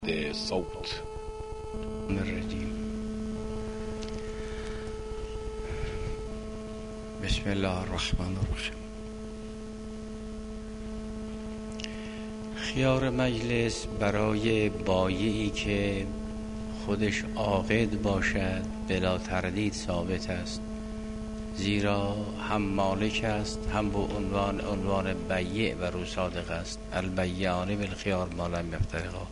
صوت الرجیم. بسم الله الرحمن الرحیم. خیار مجلس برای بایعی که خودش عاقد باشد بلا تردید ثابت است، زیرا هم مالک است هم به عنوان بیع و رو صادق است. البیعان بالخیار ما لم یفترقا.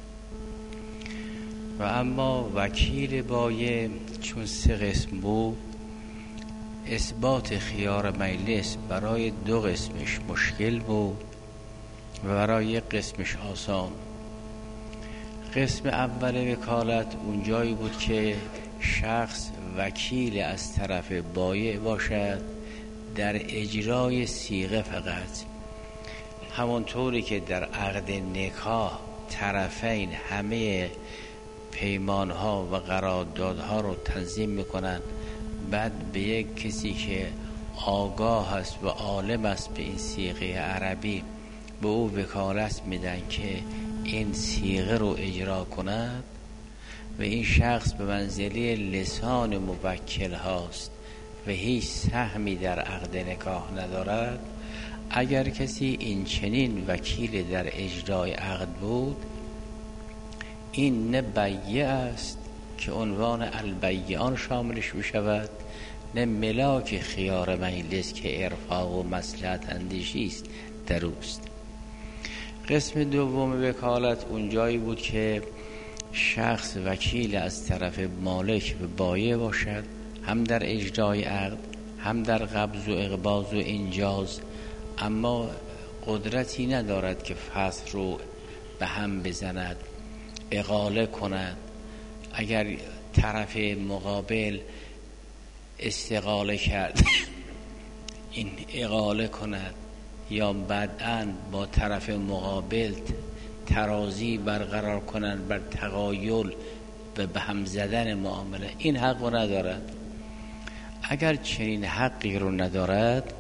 و اما وکیل بایع چون سه قسم بود، اثبات خیار مجلس برای دو قسمش مشکل بود و برای یک قسمش آسان. قسم اول وکالت اونجایی بود که شخص وکیل از طرف بایع باشد در اجرای صیغه، فقط همونطوری که در عقد نکاح طرفین همه پیمانها و قراردادها رو تنظیم میکنن، بعد به یک کسی که آگاه است و عالم است به این صیغه عربی به او وکالت میدن که این صیغه رو اجرا کند و این شخص به منزله لسان موکل هاست و هیچ سهمی در عقد نکاح ندارد. اگر کسی این چنین وکیل در اجرای عقد بود، این نه بیع است که عنوان البیعان شاملش بشود، نه ملاک خیار مجلس که ارفاق و مصلحت اندیشی است در اوست. قسم دوم وکالت اونجایی بود که شخص وکیل از طرف مالک و بایع باشد، هم در اجرای عقد هم در قبض و اقباض و انجاز، اما قدرتی ندارد که فصل رو به هم بزند، اقاله کند. اگر طرف مقابل استقاله کرد این اقاله کند، یا بعداً با طرف مقابل ترازی برقرار کنند بر تغایل و به هم زدن معامله، این حق رو ندارد. اگر چنین حقی رو ندارد،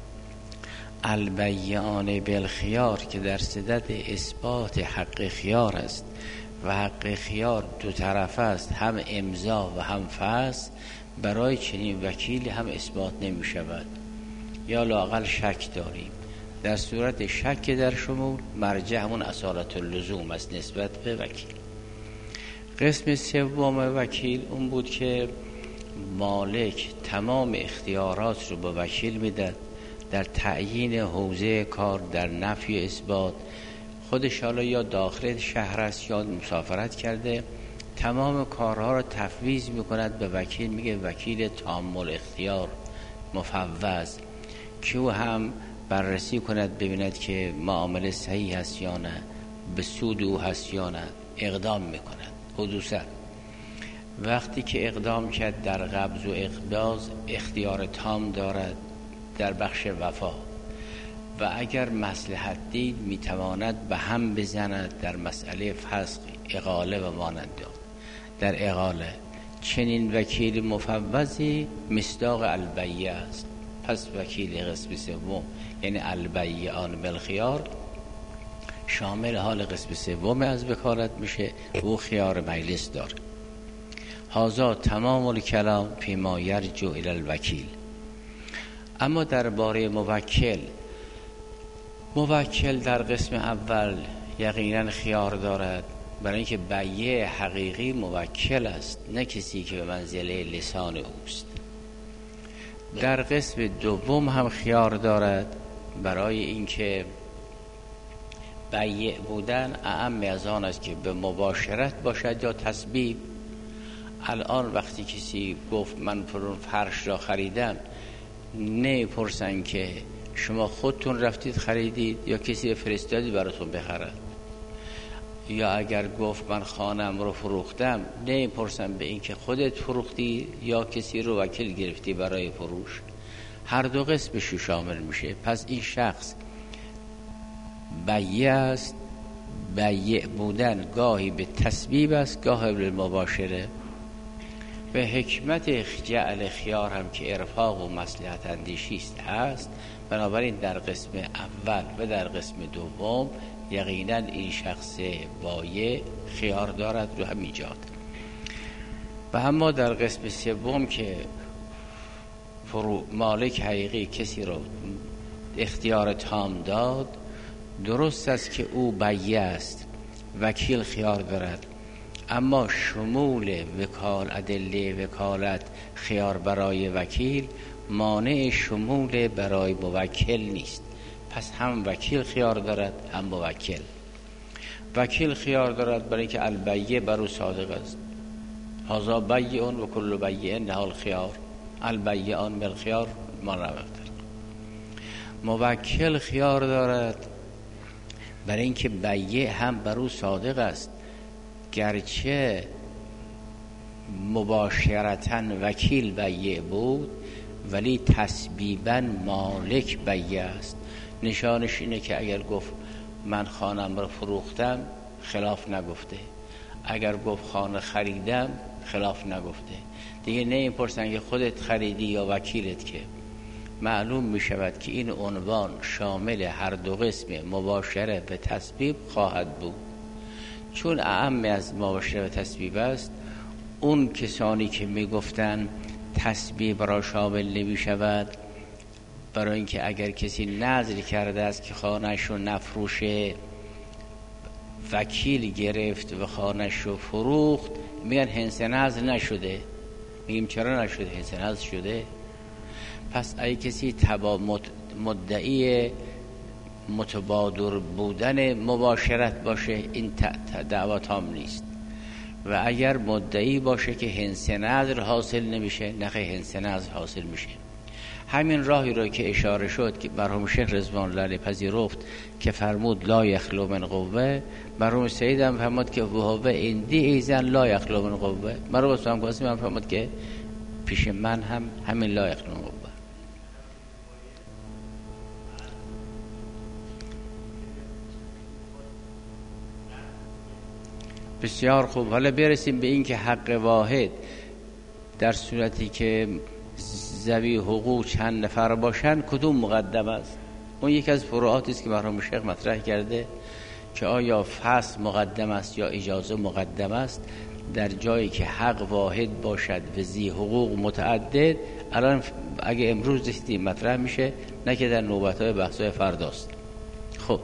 البیعان بالخیار که در صدد اثبات حق خیار است و حق خیار دو طرف است، هم امضا و هم فسخ، برای چنین وکیل هم اثبات نمی شود یا لااقل شک داریم. در صورت شک در شمول مرجع همون اصالت اللزوم است نسبت به وکیل. قسم سوم وکیل اون بود که مالک تمام اختیارات رو به وکیل میداد در تعیین حوزه کار، در نفی و اثبات. خودش حالا یا داخل شهر است یا مسافرت کرده، تمام کارها رو تفویض میکند به وکیل، میگه وکیل تام الاختیار مفوض، که او هم بررسی کند ببیند که معامله صحیح هست یا نه، به سود او هست یا نه، اقدام میکند. حدوثا وقتی که اقدام کرد در قبض و اقباض اختیار تام دارد در بخش وفا، و اگر مصلحت دید میتواند به هم بزند در مسئله فسخ، اقاله و مانند. در اقاله چنین وکیل مفوضی مصداق البیع است. پس وکیل قسم سوم یعنی البیعان بالخیار شامل حال قسم سوم از وکالت میشه، او خیار مجلس داره. هذا تمام الکلام فی ما یرجع الی الوکیل. اما درباره موکل در قسم اول یقینا خیار دارد، برای اینکه بیع حقیقی موکل است، نه کسی که به منزله لسان اوست. در قسم دوم هم خیار دارد، برای اینکه بیع بودن اعم از آن است که به مباشرت باشد یا تسبیب. الان وقتی کسی گفت من فلان فرش را خریدم، نه پرسن که شما خودتون رفتید خریدید یا کسی فرستادی براتون بخرد، یا اگر گفت من خانم رو فروختم، نه پرسن به این که خودت فروختی یا کسی رو وکیل گرفتی برای فروش. هر دو قسمش شامل میشه. پس این شخص بیع است. بیع بودن گاهی به تسبیب است، گاهی به مباشره. به حکمت جعل خیار هم که ارفاق و مصلحت اندیشی است هست. بنابراین در قسم اول و در قسم دوم یقینا این شخص بایع خیار دارد رو همین جهت. و اما در قسم سوم که مالک حقیقی کسی رو اختیار تام داد، درست است که او بیع است، وکیل خیار دارد، اما شمول ادله وکالت خیار برای وکیل مانع شمول برای موکل نیست. پس هم وکیل خیار دارد هم موکل. وکیل خیار دارد برای که البیع بر او صادق است، هذا بیع و کل بیع نهال خیار، البیعان بالخیار ما رفتر. موکل خیار دارد برای اینکه بیع هم بر او صادق است، گرچه مباشرتاً وکیل بیع بود ولی تسبیباً مالک بیع است. نشانش اینه که اگر گفت من خانم رو فروختم خلاف نگفته، اگر گفت خانه خریدم خلاف نگفته. دیگه نه این پرسن که خودت خریدی یا وکیلت، که معلوم می شود که این عنوان شامل هر دو قسم مباشره و تسبیب خواهد بود. چون اعم از مباشره و تسبیب است، اون کسانی که می گفتن تسبیب را شامل نمی شود، برای اینکه اگر کسی نذر کرده است که خانه‌اش رو نفروشه، وکیل گرفت و خانه‌اش رو فروخت، میگن حنث نذر نشده. میگیم چرا نشده؟ حنث نذر شده. پس اگه کسی مدعی متبادر بودن مباشرت باشه، این دعوا تام نیست. و اگر مدعی باشه که حنث نذر حاصل نمیشه، نخ حنث نذر حاصل میشه. همین راهی رو که اشاره شد که مرحوم شیخ رضوان الله علیه پذیرفت که فرمود لا یخلو من قوه، مرحوم سید هم فرمود که وهو عندی ایزن لا یخلو من قوه. مرحوم اسلام قاسمی هم فرمود که پیش من هم همین لا یخلو من قوه. بسیار خوب. حالا برسیم به این که حق واحد در صورتی که ذوی حقوق چند نفر باشن کدوم مقدم است؟ اون یکی از فروعاتی است که مرحوم شیخ مطرح کرده که آیا فصل مقدم است یا اجازه مقدم است. در جایی که حق واحد باشد و ذی حقوق متعدد، الان اگه امروز رسیدیم مطرح میشه، نه که در نوبت‌های بحث‌های فرداست. خب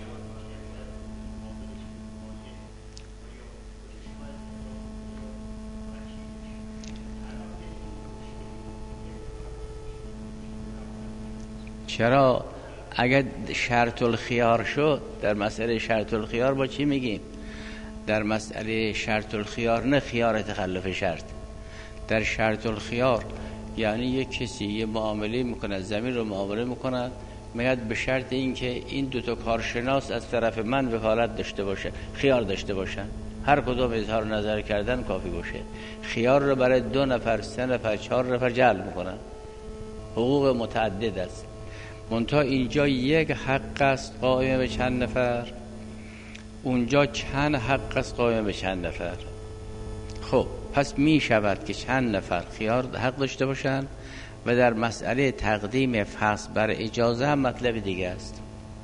چرا اگر شرط الخیار شد؟ در مسئله شرط الخیار با چی میگیم؟ در مسئله شرط الخیار نه خیار تخلف شرط. در شرط الخیار یعنی یک کسی یه معامله میکنه، زمین رو معامله میکنه، میاد به شرط این که این دوتا کارشناس از طرف من وکالت داشته باشه، خیار داشته باشن، هر کدوم اظهار نظر کردن کافی باشه. خیار رو برای 2 نفر 3 نفر 4 نفر جعل میکنن، حقوق متعدد است. منتها اینجا یک حق است قائم به چند نفر، اونجا چند حق است قائم به چند نفر. خب پس می شود که چند نفر خیار حق داشته باشن و در مسئله تقدیم فصل بر اجازه هم مطلب دیگه است.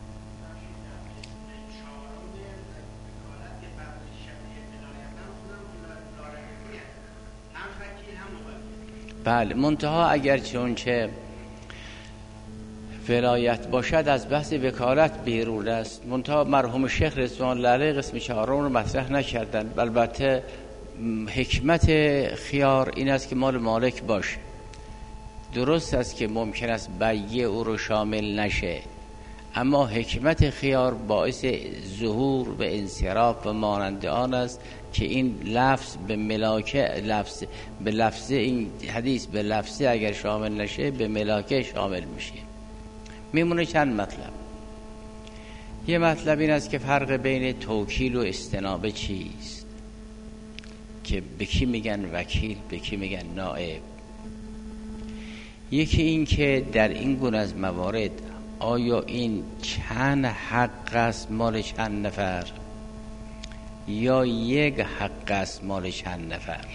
بله، منتها اگر چونچه ولایت باشد از بحث وکالت بیرون است. منتها مرحوم شیخ رضوان الله علیه قسم 4 رو مطرح نکردن. البته حکمت خیار این است که مال مالک باشه. درست است که ممکن است بیع او رو شامل نشه، اما حکمت خیار باعث ظهور و انصراف و مانند آن است که این لفظ به ملاکه، به لفظ این حدیث به لفظه اگر شامل نشه به ملاکه شامل میشه. میمونه چند مطلب. یه مطلب این است که فرق بین توکیل و استنابه چیست، که به کی میگن وکیل، به کی میگن نائب. یکی این که در این گونه از موارد آیا این چند حق است مال چند نفر یا یک حق است مال چند نفر.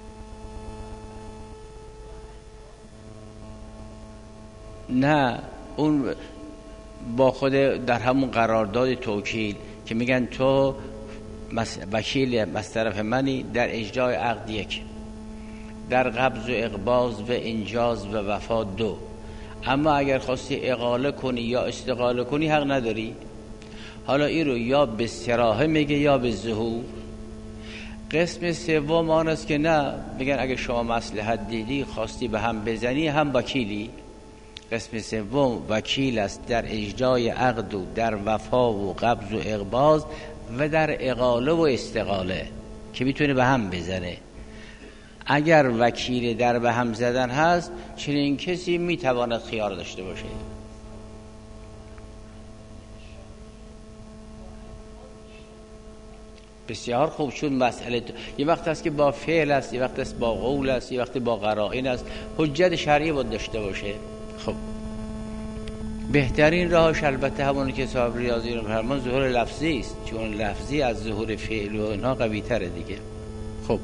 نه، اون با خود در همون قرارداد توکیل که میگن تو وکیل از طرف منی در اجرای عقد 1، در قبض و اقباض و انجاز و وفا 2، اما اگر خواستی اقاله کنی یا استقاله کنی حق نداری. حالا این رو یا به صراحه میگه یا به ظهور. قسم سوم آن است که نه، میگن اگه شما مصلحت دیدی خواستی به هم بزنی هم وکیلی. قسم سوم وکیل است در اجرای عقد و در وفا و قبض و اقباض و در اقاله و استقاله که میتونه به هم بزنه. اگر وکیل در به هم زدن هست، چنین کسی میتواند خیار داشته باشه. بسیار خوب. چون مسئله یه وقت هست که با فعل است، یه وقت است با قول است، یه وقت با قرائن است، حجت شرعی باید داشته باشه. خب بهترین راهش البته همونی که صاحب ریاضی رو فرمان ظهور لفظی است، چون لفظی از ظهور فعل و اینها قوی تره دیگه. خب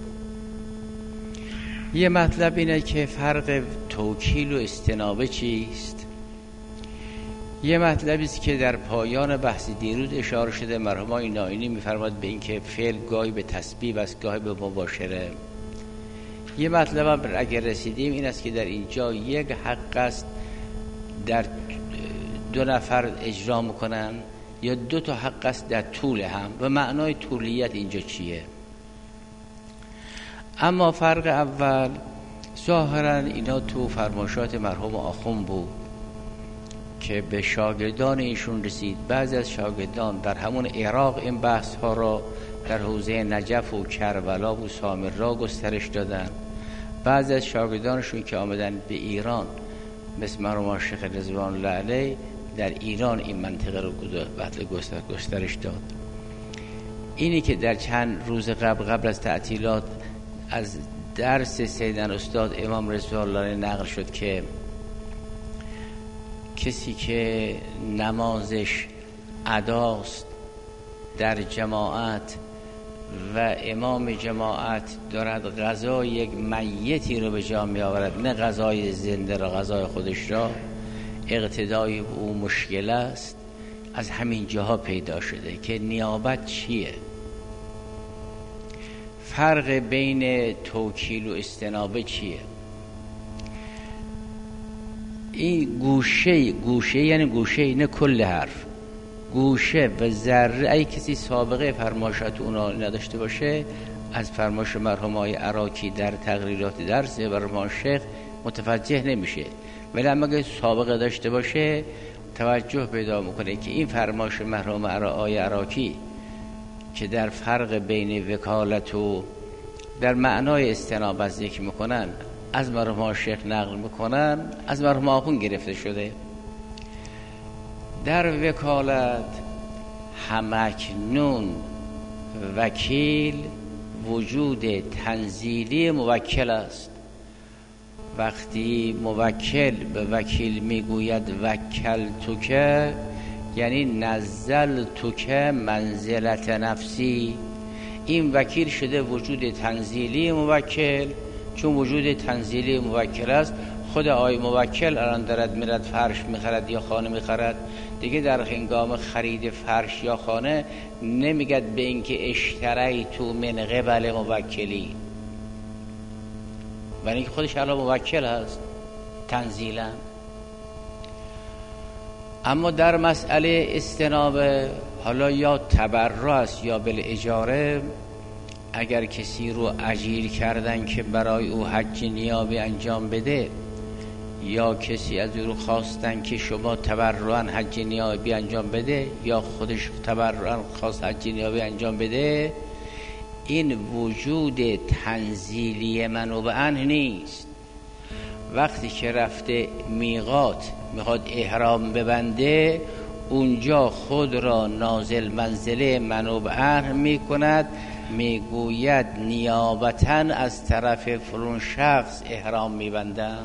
یه مطلب اینه که فرق توکیل و استنابه چیست. یه مطلبی است که در پایان بحث دیروز اشاره شده. مرحوم آقای نائینی می‌فرماد به این که فعل گاهی به تسبیب است، گاهی به مباشره. یه مطلب هم اگر رسیدیم این است که در اینجا یک حق است در 2 نفر اجرا میکنن یا 2 تا حق است در طول هم، و معنای طولیت اینجا چیه. اما فرق اول ظاهرا اینا تو فرمایشات مرحوم آخوند بود که به شاگردان ایشون رسید. بعضی از شاگردان در همون عراق این بحث ها را در حوزه نجف و کربلا و سامرا گسترش دادن. بعضی از شاگردانشون که آمدن به ایران مثل مرحوم شیخ رضوان الله علیه در ایران این منطقه رو گسترش داد. اینی که در چند روز قبل از تعطیلات از درس سیدن استاد امام رضوان الله علیه نقل شد که کسی که نمازش اداست در جماعت و امام جماعت دارد غذای یک میتی رو به جا می آورد، نه غذای زنده را، غذای خودش را، اقتدای او مشکل است. از همین جاها پیدا شده که نیابت چیه. فرق بین توکیل و استنابه چیه. این گوشه یعنی گوشه نه کل حرف، گوشه و ذره. ای کسی سابقه فرمایشات اونا نداشته باشه، از فرمایش مرحوم آقای عراقی در تقریرات درس و مرحوم شیخ متوجه نمیشه، ولی اگه سابقه داشته باشه توجه پیدا میکنه که این فرمایش مرحوم آقای عراقی که در فرق بین وکالت و در معنای استنابه ذکر میکنن، از مرحوم شیخ نقل میکنن، از مرحوم آخوند گرفته شده. در وکالت همکنون وکیل وجود تنزیلی موکل است. وقتی موکل به وکیل میگوید وکل توکه، یعنی نزل توکه منزلت نفسی، این وکیل شده وجود تنزیلی موکل. چون وجود تنزیلی موکل است، خود آی موکل الان دارد میرد فرش میخرد یا خانه میخرد، دیگه در هنگام خرید فرش یا خانه نمیگد به اینکه اشتریتو من قبل موکلی، ولی اینکه خودش الان موکل هست تنزیلا. اما در مسئله استنابه، حالا یا تبرع است یا بالاجاره، اگر کسی رو اجیر کردن که برای او حج نیابی انجام بده، یا کسی از او خواستن که شما تبرعاً حج نیابی انجام بده، یا خودش تبرعاً خواست حج نیابی انجام بده، این وجود تنزیلی منوبه‌اً نیست. وقتی که رفته میقات میخواد احرام ببنده، اونجا خود را نازل منزله منوبه‌اً میکند، میگوید نیابتاً از طرف فلان شخص احرام میبندم.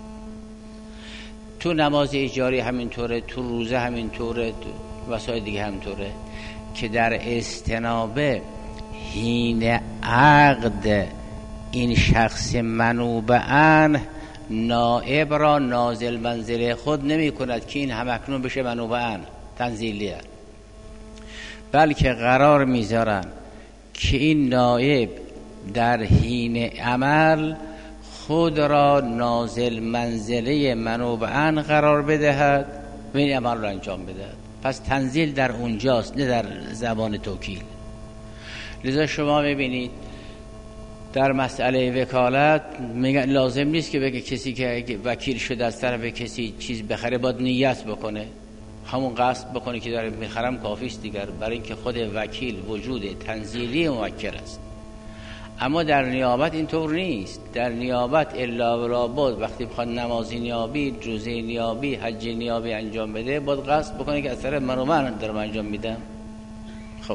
تو نماز اجاری همینطوره، تو روزه همینطوره، تو وسایل دیگه همینطوره که در استنابه حین عقد این شخص منوبه‌اً نائب را نازل منزله خود نمی کند که این همکنون بشه منوبه‌اً تنزیلیه، بلکه قرار میذارن که این نائب در حین عمل خود را نازل منزله منوبه‌اً قرار بدهد و این عمل را انجام بدهد. پس تنزیل در اونجاست، نه در زبان توکیل. لذا شما میبینید در مسئله وکالت میگن لازم نیست که بگه کسی که وکیل شده از طرف کسی چیز بخره باید نیت بکنه، همون قصد بکنه که داره میخرم کافیست دیگر، برای اینکه خود وکیل وجود تنزیلی موکل است. اما در نیابت اینطور نیست. در نیابت الا و لابد وقتی بخواد نمازی نیابی، روزه نیابی، حج نیابی انجام بده باید قصد بکنه که از طرف من دارم انجام میدم. خب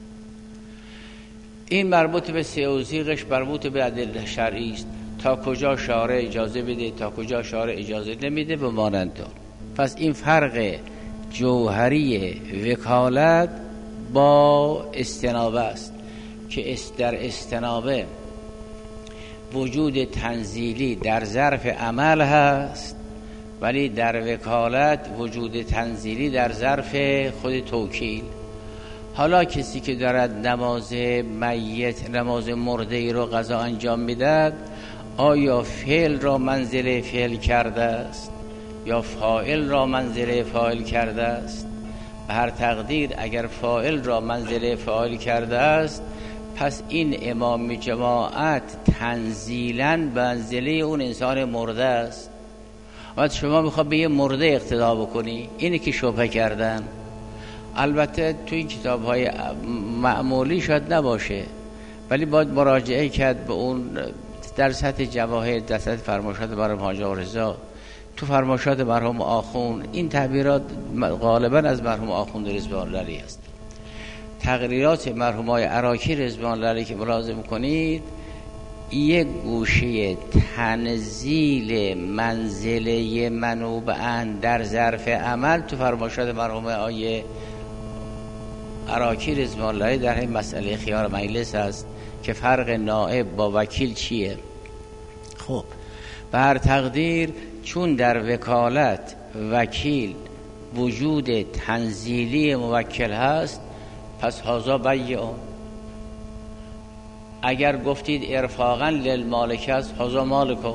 این مربوط به سیوزیقش مربوط به ادله شرعی است، تا کجا شارع اجازه بده، تا کجا شارع اجازه نمیده به مانند دار. پس این فرق جوهری وکالت با استنابه است که در استنابه وجود تنزیلی در ظرف عمل هست، ولی در وکالت وجود تنزیلی در ظرف خود توکیل. حالا کسی که دارد نماز میت، نماز مرده ای رو قضا انجام میدهد، آیا فعل را منزله فعل کرده است یا فاعل را منزله فاعل کرده است؟ به هر تقدیر اگر فاعل را منزله فاعل کرده است، پس این امام جماعت تنزیلاً منزله اون انسان مرده است. وقتی شما میخواد به یه مرده اقتدا بکنی، اینه که شبهه کردن. البته تو این کتاب‌های معمولی شاید نباشه، ولی باید مراجعه کرد به اون در سطح جواهر، در سطح فرمایشات مرحوم حاج رضا، تو فرمایشات مرحوم آخوند. این تعبیرات غالباً از مرحوم آخوند رضوان الله علیه است. تقریرات مرحومای عراقی رضوان الله علیه که ملاحظه کنید، یک گوشه تنزیل منزله منوبه‌اً در ظرف عمل تو فرمایشات مرحوم آیه عراقی رضوان الله در این مسئله خیار مجلس است که فرق نائب با وکیل چیه. خب به هر تقدیر چون در وکالت وکیل وجود تنزیلی موکل هست، پس هازا بیعون. اگر گفتید ارفاقا للمالک است، هازا مالکون.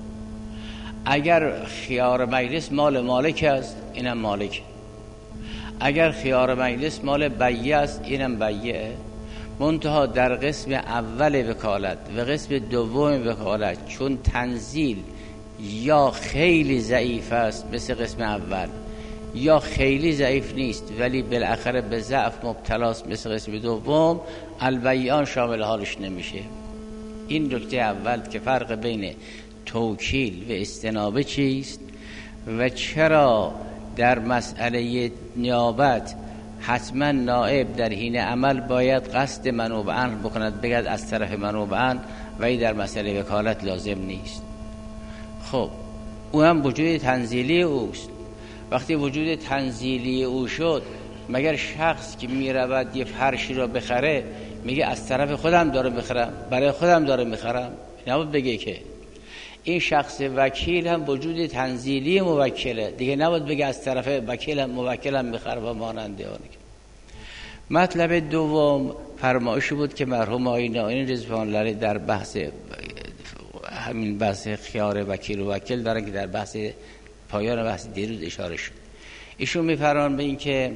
اگر خیار مجلس مال مالک است، اینم مالک. اگر خیار مجلس مال بیع است، اینم بیعه. منتها در قسم اول وکالت و قسم دوم وکالت چون تنزیل یا خیلی ضعیف است مثل قسم اول، یا خیلی ضعیف نیست ولی بالاخره به ضعف مبتلاست مثل قسم دوم، البیعان شامل حالش نمیشه. این نکته اول که فرق بین توکیل و استنابه چیست و چرا در مسئله نیابت حتما نائب در حین عمل باید قصد منوبه‌اً بکند، بگد از طرف منوبه‌اً، و این در مسئله وکالت لازم نیست. خب او هم وجود تنزیلی اوست. وقتی وجود تنزیلی او شد، مگر شخص که میرود یه فرشی را بخره میگه از طرف خودم دارم بخرم، برای خودم دارم میخرم؟ نباید بگه که این شخص وکیل هم وجود تنزیلی موکله دیگه، نباید بگه از طرف وکیلم موکلم میخره و ماننده آنه. مطلب دوم فرمایشی بود که مرحوم آقای نائینی رضوان الله در بحث همین بحث خیار وکیل و وکیل دارن که در بحث پایان بحث دیروز اشاره شد. ایشون میفرمان به این که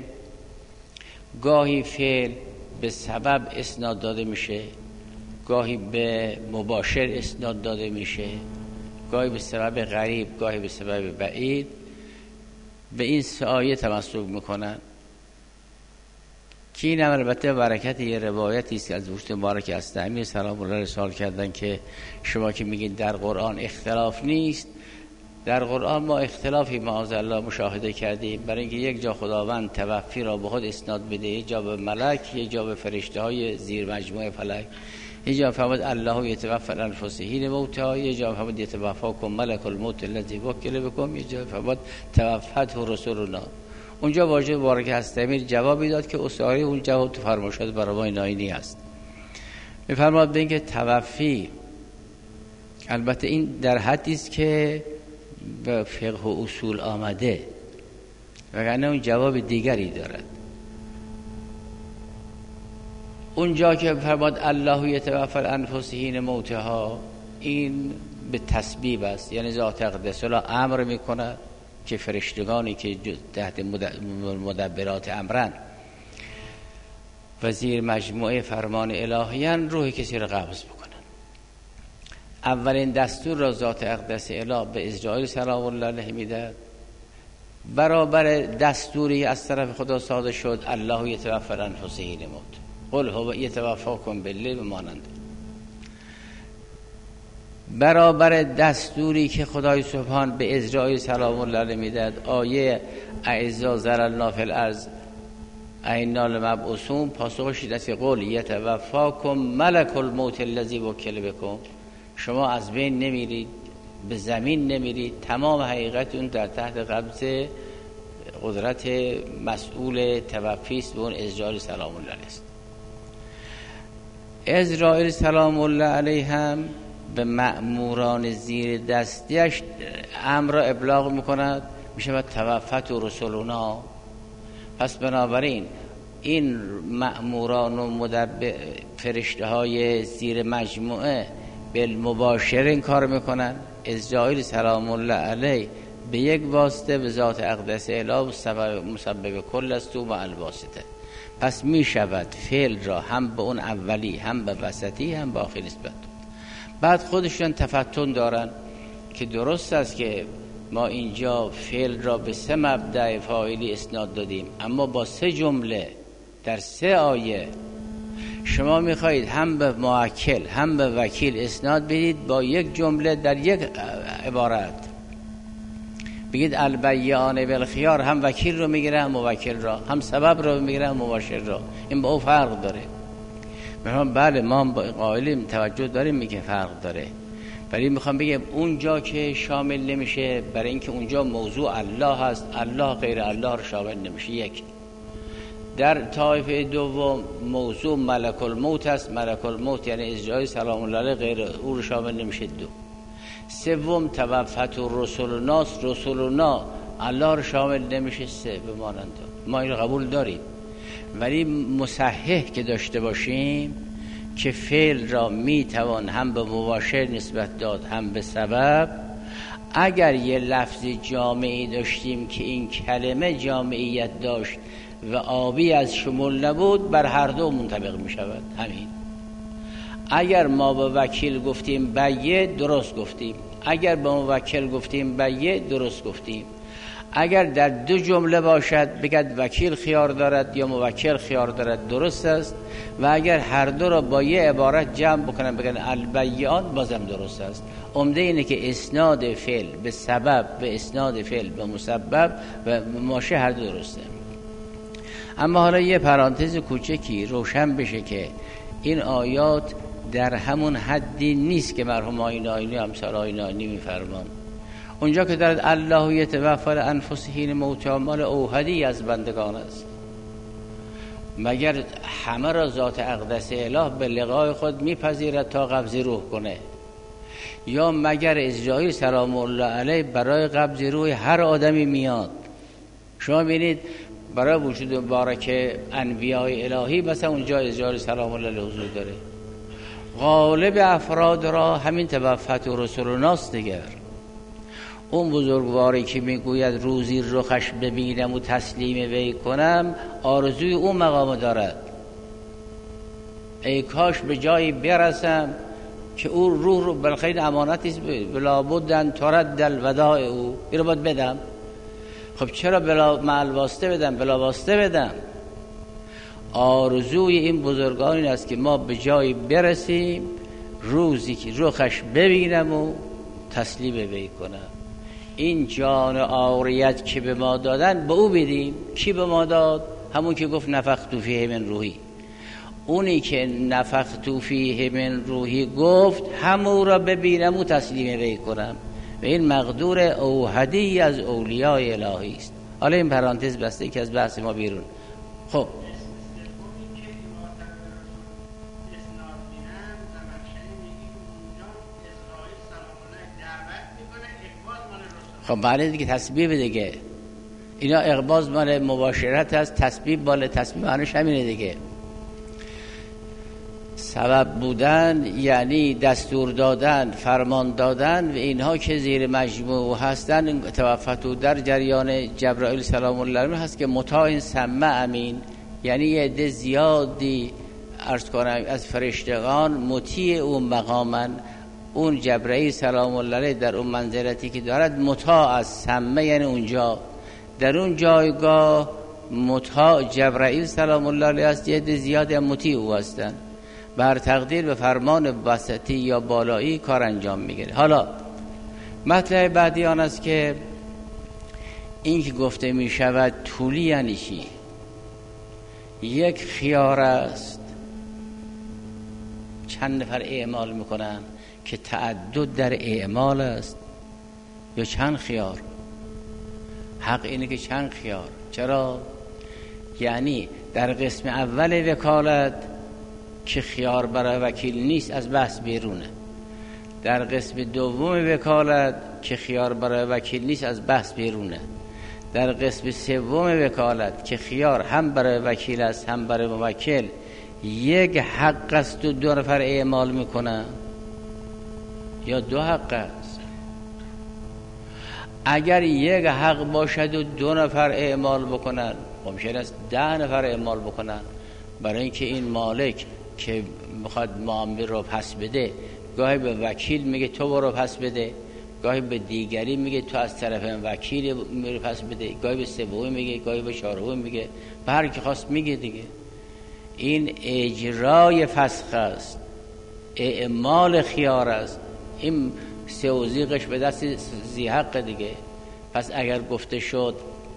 گاهی فعل به سبب اسناد داده میشه، گاهی به مباشر اسناد داده میشه، گاهی به سبب غریب، گاهی به سبب بعید. به این سه آیه تمسک میکنن که این البته برکت یه روایتی است از وجود مبارک استعمی سلام الله رسال کردن که شما که میگید در قرآن اختلاف نیست، در قرآن ما اختلافی معاذالله مشاهده کردیم، برای اینکه یک جا خداوند توفی را به خود اسناد بده، یک جا به ملک، یک جا به فرشته های زیر مجموعه فلک، یک جا فرمود الله یتوفی الانفس حین موتها، یک جا فرمود یتوفاکم ملک الموت الذی وکل بکم، یک جا فرمود توفته رسولنا. اونجا واژه مبارک استمیر جوابی داد که اصحاری اون جواب تو فرمایشات برای نائینی است. میفرماد به اینکه توفی، البته این در حدی است که به فقه و اصول آمده، وگرنه اون جواب دیگری دارد. اونجا که فرماد الله یتوفی الانفس حین موتها، این به تسبیب است، یعنی ذات اقدس امر میکنه که فرشتگانی که تحت مدبرات امرن و زیر مجموعه فرمان الهیان روح کسی را قبض بکنن. اولین دستور را ذات اقدس اله به اسرائیل سلام الله علیه میداد، برابر دستوری از طرف خدا صادر شد الله یتوفی الانفس حین موت، قل هو یتوفاکم باللیل و مانند. برابر دستوری که خدای سبحان به اسرائیل سلام الله علیه میداد، آیه اعزا ضررنا فی الارض اینا لمبعوثون، پاسخش این است که قل یتوفاکم ملک الموت الذی وکل بکم، شما از بین نمیرید، به زمین نمیرید، تمام حقیقتون در تحت قبضه قدرت مسئول توفیست به اون اسرائیل سلام الله علیه است. اسرائیل سلام الله علیه هم به مأموران زیر دستیش امر را ابلاغ میکند، میشه و توفت و رسولنا. پس بنابراین این مأموران و فرشته های زیر مجموعه بالمباشر این کار میکنن. اسرائیل سلام الله علیه به یک واسطه به ذات اقدس اله مسبب کل است و مع الواسطه. پس می شود فعل را هم به اون اولی، هم به وسطی، هم به آخری نسبت. بعد خودشون تفتن دارن که درست است که ما اینجا فعل را به 3 مبدأ فاعلی اسناد دادیم، اما با 3 جمله در 3 آیه شما میخواهید هم به موکل هم به وکیل اسناد بدید با یک جمله در یک عبارت. بگید البیان بالخیار، هم وکیل رو میگیره هم موکل را، هم سبب رو میگیره هم مباشر را. این با او فرق داره. بله ما قائلیم، توجه داریم میگه فرق داره، ولی میخوام بگم اونجا که شامل نمیشه، برای اینکه اونجا موضوع الله هست، الله غیر الله رو شامل نمیشه. یک. در طایفه دوم موضوع ملک الموت است، ملک الموت یعنی اسرائیل سلام الله علیه غیر او رو شامل نمیشه. 2. سوم توفت و رسولنا، رسولنا الله رو شامل نمیشه. 3 به مانند ما این رو قبول داریم، ولی مصحح که داشته باشیم که فعل را میتوان هم به مباشر نسبت داد هم به سبب. اگر یه لفظ جامعی داشتیم که این کلمه جامعیت داشت و آبی از شمول نبود، بر هر دو منطبق می شود. همین. اگر ما به وکیل گفتیم بیه، درست گفتیم. اگر به موکل گفتیم بیه، درست گفتیم. اگر در 2 جمله باشد بگد وکیل خیار دارد یا موکل خیار دارد، درست است. و اگر هر دو را با یه عبارت جمع بکنن بگن البیان، بازم درست است. عمده اینه که اسناد فعل به سبب و اسناد فعل به مسبب و ماشه هر دو درسته. اما حالا یه پرانتز کوچکی روشن بشه که این آیات در همون حدی نیست که مرحوم آیین آیینی امثال آیین آیینی میفرمان. اونجا که دارد الله یتوفی الانفس حین موتها، مال اوحدی از بندگان است. مگر همه را ذات اقدس اله به لقای خود میپذیرد تا قبض روح کنه؟ یا مگر اسرائیل سلام الله علیه برای قبض روح هر آدمی میاد؟ شما بینید برای وجود مبارک انبیاء الهی مثلا اونجا اسرائیل سلام الله علیه حضور داره. غالب افراد را همین توفت و رسولناست دیگر. اون بزرگواری که میگوید روزی رخش ببینم و تسلیم وی کنم، آرزوی اون مقام دارد. ای کاش به جایی برسم که او روح رو بالخیر امانتی بلا بودن ترد الوداع او، این رو باید بدم. خب چرا بلا معل واسطه بدم، بلا واسطه بدم؟ آرزوی این بزرگان این است که ما به جایی برسیم روزی که رخش ببینم و تسلیم وی کنم. این جان عاریت که به ما دادن به او بدیم. کی به ما داد؟ همون که گفت نفخت فیه من روحی. اونی که نفخت فیه من روحی گفت همون را ببینم و تسلیم وی کنم، و این مقدور اوحدی از اولیاء الهی است. حالا این پرانتز بسته که از بحث ما بیرون. خب خب بله دیگه، تسبیح دیگه. اینا اقباض مال مباشرت هست، تسبیح مال تسبیح معنیش همینه دیگه. سبب بودن یعنی دستور دادن، فرمان دادن، و اینها که زیر مجموع هستن توفتو در جریان جبرائیل سلام الله علیه هست که مطاع سمع امین، یعنی یه عده زیادی عرض کنم از فرشتگان مطیع اون مقامن، اون جبرائیل سلام الله علیه در اون منزلتی که دارد مطاع از سمع، یعنی اونجا در اون جایگاه مطاع جبرائیل سلام الله علیه است، یه عده زیادی هم مطیع او هستن، بر تقدیر به فرمان وسطی یا بالایی کار انجام میگیره. حالا مطلب بعدی آن است که این که گفته میشود طولی یعنی چی؟ یک خیار است چند نفر اعمال میکنن که تعدد در اعمال است، یا چند خیار؟ حق اینه که چند خیار. چرا؟ یعنی در قسم اول وکالت که خیار برای وکیل نیست از بحث بیرونه، در قسم دوم وکالت که خیار برای وکیل نیست از بحث بیرونه، در قسم سوم وکالت که خیار هم برای وکیل است هم برای موکل، یک حق است و دو نفر اعمال میکنن، یا دو حق است. اگر یک حق باشد و دو نفر اعمال بکنن، ممکن است 10 نفر اعمال بکنن، برای اینکه این مالک که میخواد معامله رو پس بده گاهی به وکیل میگه تو برو پس بده، گاهی به دیگری میگه تو از طرف وکیل میره پس بده، گاهی به سومی میگه، گاهی به چهارمی میگه، به هر کی خواست میگه دیگه. این اجرای فسخ است، اعمال خیار است، این سوزیقش به دست ذی حق دیگه. پس اگر گفته شد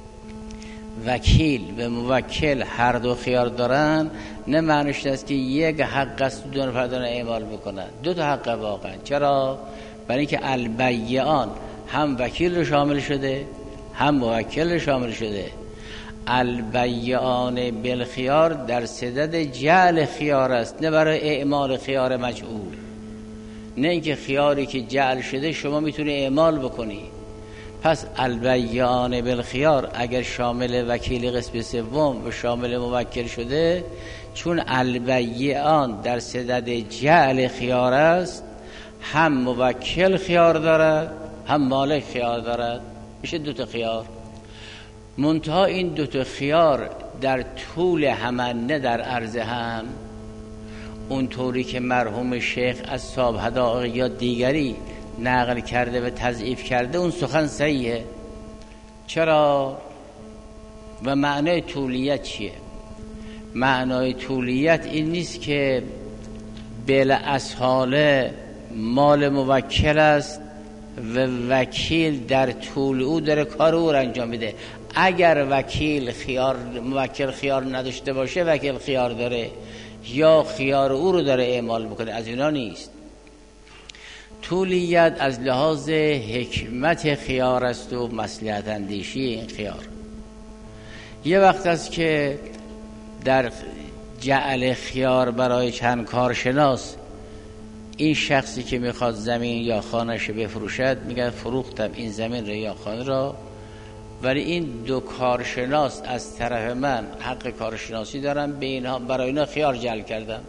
وکیل و موکل هر دو خیار دارن، نه معنیش است که یک حق است دو نفر دارن اعمال میکنن، دو تا حق واقعا. چرا؟ برای اینکه البیعان هم وکیل رو شامل شده هم موکل رو شامل شده. البیعان بالخیار در صدد جعل خیار است، نه برای اعمال خیار مجعول. نه اینکه خیاری که جعل شده شما میتونی اعمال بکنی. پس البیعان بالخیار اگر شامل وکیل قسم سوم و شامل موکل شده، چون البیعان در صدد جعل خیار است، هم موکل خیار دارد هم مالک خیار دارد، میشه 2 تا خیار. منتها این 2 تا خیار در طول هم، نه در عرض هم. اون طوری که مرحوم شیخ از صاحب حدائق یا دیگری نقل کرده و تضعیف کرده، اون سخن صحیحه. چرا؟ و معنای طولیت چیه؟ معنای طولیت این نیست که بالاصحاله مال موکل است و وکیل در طول او داره کار او را انجام میده. اگر وکیل خیار، موکل خیار نداشته باشه، وکیل خیار داره یا خیار او رو داره اعمال میکنه، از اینا نیست. طولیت از لحاظ حکمت خیار است و مصلحت اندیشی این خیار. یه وقت است که در جعل خیار برای چند کارشناس، این شخصی که میخواد زمین یا خانه‌شو بفروشد میگه فروختم این زمین رو یا خانه را، ولی این 2 کارشناس از طرف من حق کارشناسی دارن، به اینها برای اینا خیار جعل کردم،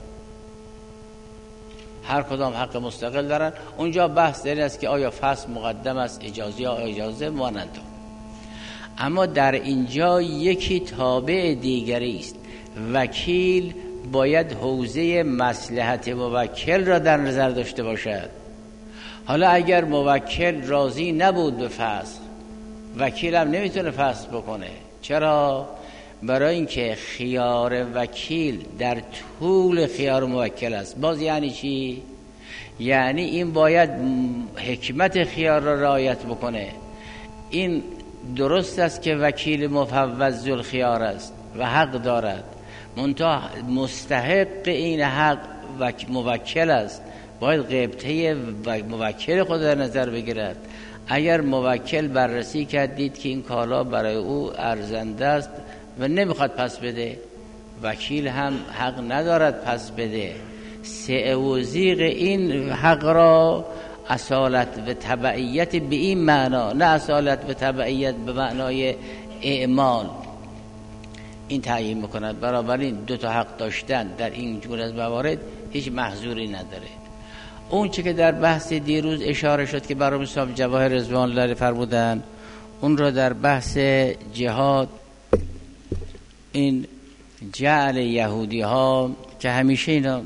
هر کدام حق مستقل دارن. اونجا بحث در این است که آیا فصل مقدم است، اجازه یا اجازه مانند. اما در اینجا یکی تابع دیگری است. وکیل باید حوزه مصلحت موکل را در نظر داشته باشد. حالا اگر موکل راضی نبود به فسخ، وکیل هم نمیتونه فسخ بکنه. چرا؟ برای اینکه خیار وکیل در طول خیار موکل است. باز یعنی چی؟ یعنی این باید حکمت خیار را رعایت بکنه. این درست است که وکیل مفوض ذوالخیار خیار است و حق دارد، منتها مستحق این حق موکل است، باید غیبته موکل خود در نظر بگیرد. اگر موکل بررسی کرد دید که این کالا برای او ارزنده است و نمیخواد پس بده، وکیل هم حق ندارد پس بده. سعی و زیغ این حق را اصالت و تبعیت به این معنا، نه اصالت و تبعیت به معنای اعمال، این تعیین میکند. بنابراین دو تا حق داشتن در این جور از موارد هیچ محظوری نداره. اون چه که در بحث دیروز اشاره شد که برام صاحب جواهر رضوان الله فرمودن، اون را در بحث جهاد، این جعل یهودی ها که همیشه اینا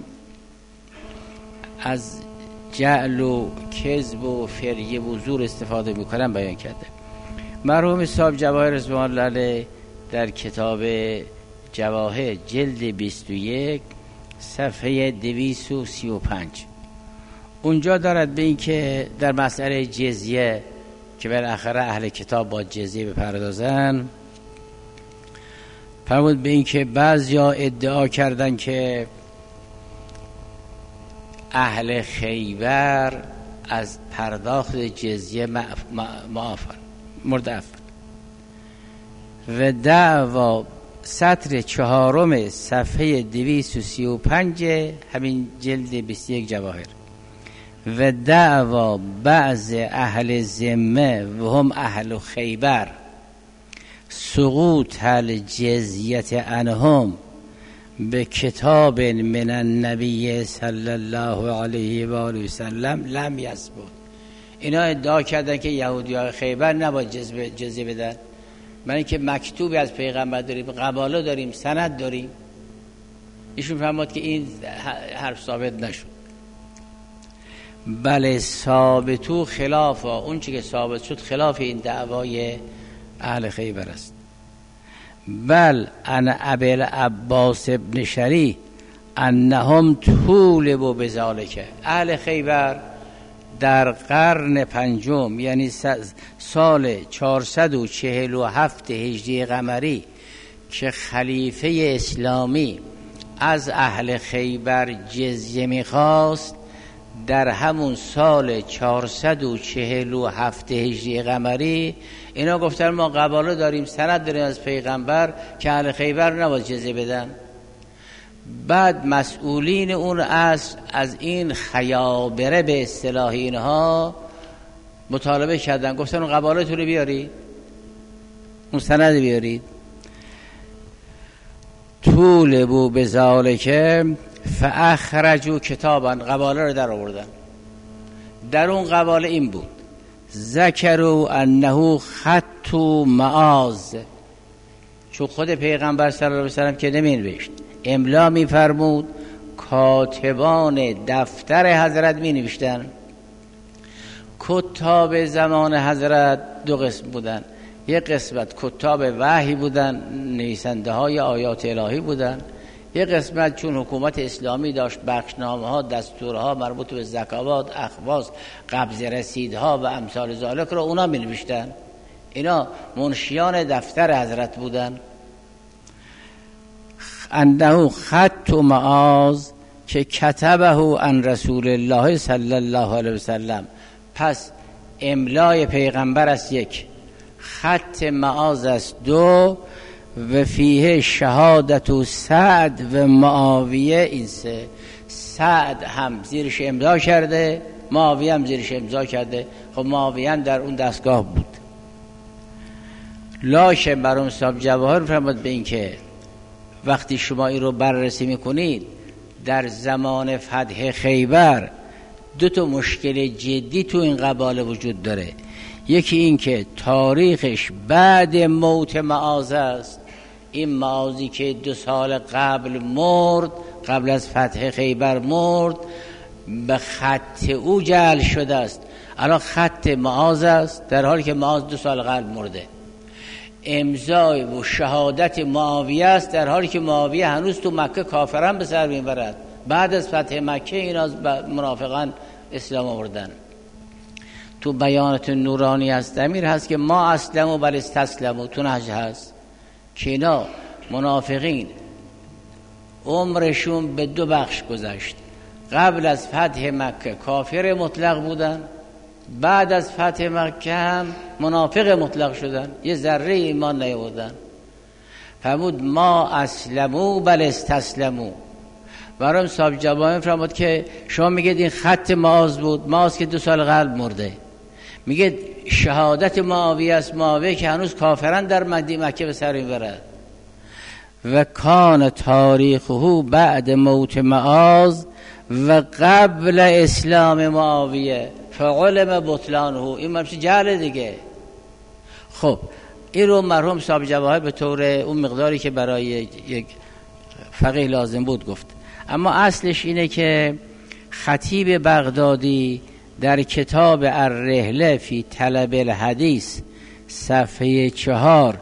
از جعل و کذب و فریه و زور استفاده میکنن بیان کرده. مرحوم صاحب جواهر رضوان الله در کتاب جواهر جلد 21 صفحه 235 اونجا دارد به این که در مسئله جزیه که بالاخره اهل کتاب با جزیه بپردازن، فرمود به این که بعضیا ادعا کردن که اهل خیبر از پرداخت جزیه معافن مورد عفو. و دعوا سطر 4 صفحه 235 همین جلد 21 جواهر، و دعوا بعض اهل ذمه و هم اهل خیبر سقوط الجزیت عنهم به کتاب من النبی صلی الله علیه و آله و سلم لم یثبت. اینا ادعا کردن که یهودیان خیبر نباید جزیه بدن، من اینکه مکتوبی از پیغمبر داریم، قباله داریم، سند داریم. ایشون فرمود که این حرف ثابت نشد. بله ثابتو خلاف اون چی که ثابت شد خلاف این دعوای اهل خیبر است. بل ان ابی العباس ابن شریح انهم طولبوا بذلک. اهل خیبر در قرن 5 یعنی سال 447 هجری قمری که خلیفه اسلامی از اهل خیبر جزیه میخواست، در همون سال 447 هجری قمری اینا گفتن ما قباله داریم، سند داریم از پیغمبر که اهل خیبر نباید جزیه بدن. بعد مسئولین اون از این خیابره به اصطلاح اینها مطالبه کردن، گفتن اون قباله تو رو بیارید، اون سند بیارید. طولبوا بذالک فاخرجوا کتابا، قباله رو در آوردن. در اون قباله این بود ذکروا انه خط معاذ، چون خود پیغمبر صلی الله علیه و سلم که نمی‌نوشت، املا می‌فرمود، کاتبان دفتر حضرت می‌نوشتن. کتاب زمان حضرت دو قسم بودن، یک قسمت کتاب وحی بودن، نویسنده های آیات الهی بودن، یک قسمت چون حکومت اسلامی داشت بخشنامه ها، دستورها مربوط به زکوات، اخواص، قبض رسیدها و امثال ذالک رو اونا می نوشتن. اینا منشیان دفتر حضرت بودن. انه خط معاذ که کتبه عن رسول الله صلی الله علیه وسلم، پس املای پیغمبر است یک، خط معاذ است دو، و فیه شهادت و سعد و معاویه این سه. سعد هم زیرش امضا کرده، معاویه هم زیرش امضا کرده. خب معاویه هم در اون دستگاه بود. لاشه برام صاحب جواهر فرمود به این که وقتی شما این رو بررسی میکنید، در زمان فتح خیبر دو تا مشکل جدی تو این قباله وجود داره. یکی این که تاریخش بعد موت معاذ است. این معاذی که 2 سال قبل مرد، قبل از فتح خیبر مرد، به خط او جعل شده است. الان خط معاذ است در حالی که معاذ 2 سال قبل مرده. امضای و شهادت معاویه است در حالی که معاویه هنوز تو مکه کافران به سر میبرد. بعد از فتح مکه اینا از منافقان اسلام آوردن. تو بیانات نورانی از امیر هست که ما اسلموا بل استسلموا، تو نهج هست که اینا منافقین عمرشون به 2 بخش گذشت. قبل از فتح مکه کافر مطلق بودن، بعد از فتح مکه هم منافق مطلق شدن، یه ذره ایمان نیاوردن. فرمود ما اسلموا بل استسلموا، برام صاحب جواهر فرمود که شما میگید این خط معاذ بود، معاذ که 2 سال قبل مرده، میگه شهادت معاویه است، معاویه که هنوز کافرن در مکه به سر میبرد. و کان تاریخه بعد موت معاذ و قبل اسلام معاویه فعلم بطلانه. این ممشه جهل دیگه. خب این رو مرحوم صاحب جواهر به طور اون مقداری که برای یک فقیه لازم بود گفت. اما اصلش اینه که خطیب بغدادی در کتاب الرحله فی طلب الحدیث صفحه 4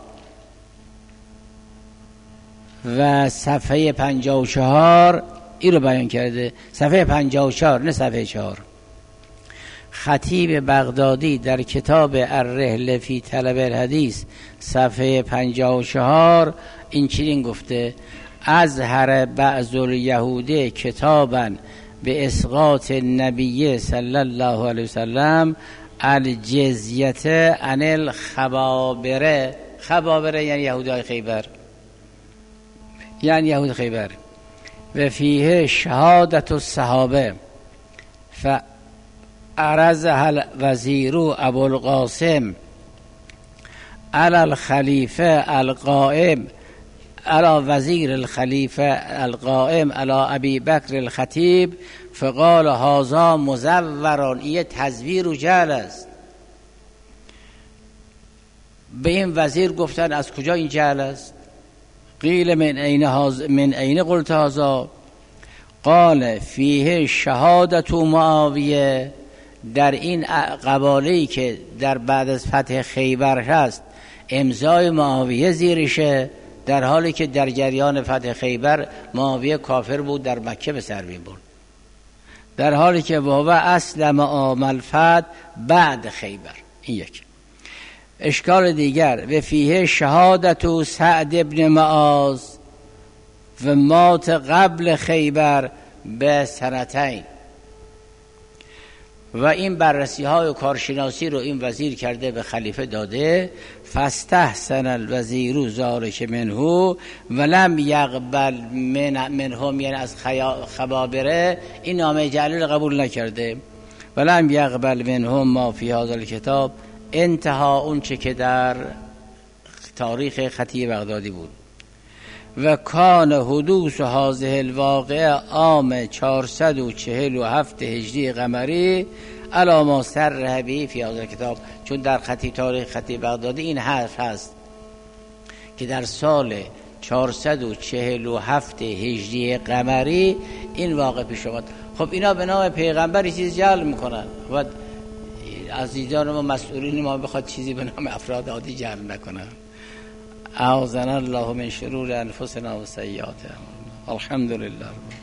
و صفحه 54 این رو بیان کرده. صفحه 54 نه صفحه 4. خطیب بغدادی در کتاب الرحله فی طلب الحدیث صفحه 54 این چنین گفته: اظهر بعض الیهود کتابا به اسقاط النبی صلی الله علیه وسلم الجزیت عن الخبابره. خبابره یعنی یهودای خیبر، یعنی یهود خیبر. و فیه شهادت الصحابه فعرضها الوزیر ابو القاسم علی الخلیفه القائم علی وزیر الخلیفه القائم علی ابی بکر الخطیب فقال هذا مزوران. این تزویر و جهل است. به این وزیر گفتن از کجا این جهل است؟ قیل من این قلت هذا؟ قال فیه شهادت معاویه. در این قباله‌ای که در بعد از فتح خیبر هست امضای معاویه زیرشه، در حالی که در جریان فتح خیبر معاویه کافر بود، در مکه به سر می‌برد، در حالی که وهو اسلم عام الفتح بعد خیبر. این یک اشکال دیگر. و فیه شهادت سعد ابن معاذ و مات قبل خیبر به سنتین. و این بررسی های و کارشناسی رو این وزیر کرده، به خلیفه داده. فاستحسن الوزیر ذلک منه ولم یقبل منهم، یعنی از خبابره این نامه جلیل قبول نکرده. ولم یقبل منهم ما فی هذا الکتاب، انتها اون چه که در تاریخ خطیب بغدادی بود. و کان حدوث هذه الواقعه عام 447 هجری قمری علی ما صرح به فی هذا الکتاب. چون در تاریخ خطیب بغدادی این حرف هست که در سال 447 هجری قمری این واقع پیش آمد. خب اینا به نام پیغمبر چیز جعل میکنن و عزیزان ما مسئولین ما بخواد چیزی به نام افراد عادی جعل نکنن. اعاذنا الله من شرور انفسنا و سیئات اعمالنا. الحمدلله.